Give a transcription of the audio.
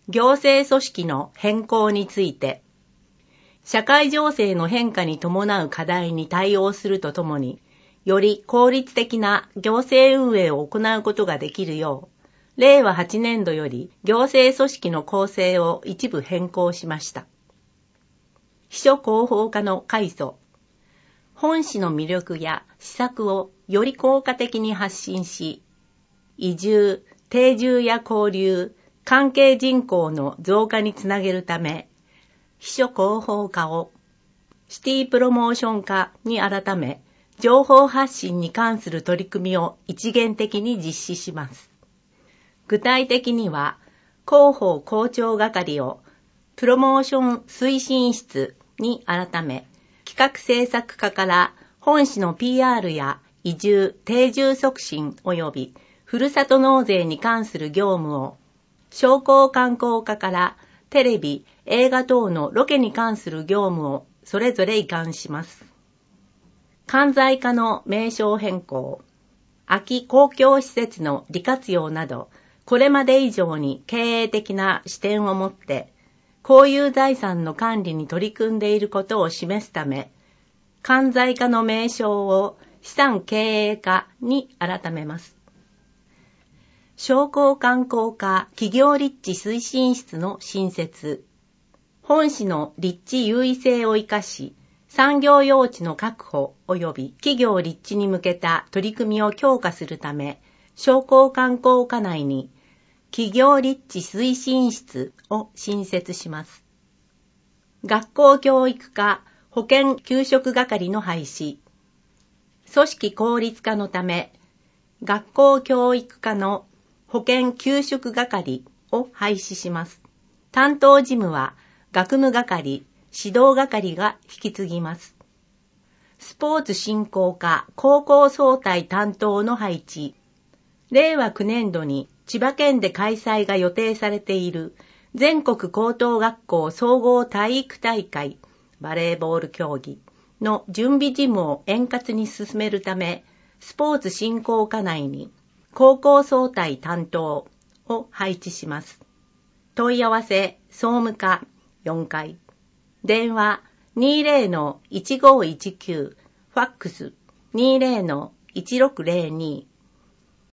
行政組織の変更について、社会情勢の変化に伴う課題に対応するとともに、より効率的な行政運営を行うことができるよう、令和8年度より行政組織の構成を一部変更しました。秘書広報課の改組。本市の魅力や施策をより効果的に発信し、移住、定住や交流、関係人口の増加につなげるため、秘書広報課をシティプロモーション課に改め、情報発信に関する取り組みを一元的に実施します。具体的には、広報広聴係をプロモーション推進室に改め、企画制作課から本市の PR や移住、定住促進及びふるさと納税に関する業務を、商工観光課からテレビ、映画等のロケに関する業務をそれぞれ移管します。関西課の名称変更、空き公共施設の利活用など、これまで以上に経営的な視点を持って、公有財産の管理に取り組んでいることを示すため、関西課の名称を資産経営課に改めます。商工観光課企業立地推進室の新設。本市の立地優位性を生かし、産業用地の確保及び企業立地に向けた取り組みを強化するため、商工観光課内に企業立地推進室を新設します。学校教育課保健給食係の廃止。組織効率化のため、学校教育課の保健給食係を廃止します。担当事務は学務係、指導係が引き継ぎます。スポーツ振興課高校総体担当の配置。令和9年度に千葉県で開催が予定されている全国高等学校総合体育大会バレーボール競技の準備事務を円滑に進めるため、スポーツ振興課内に高校総体担当を配置します。問い合わせ総務課4階。電話 20-1519 ファックス 20-1602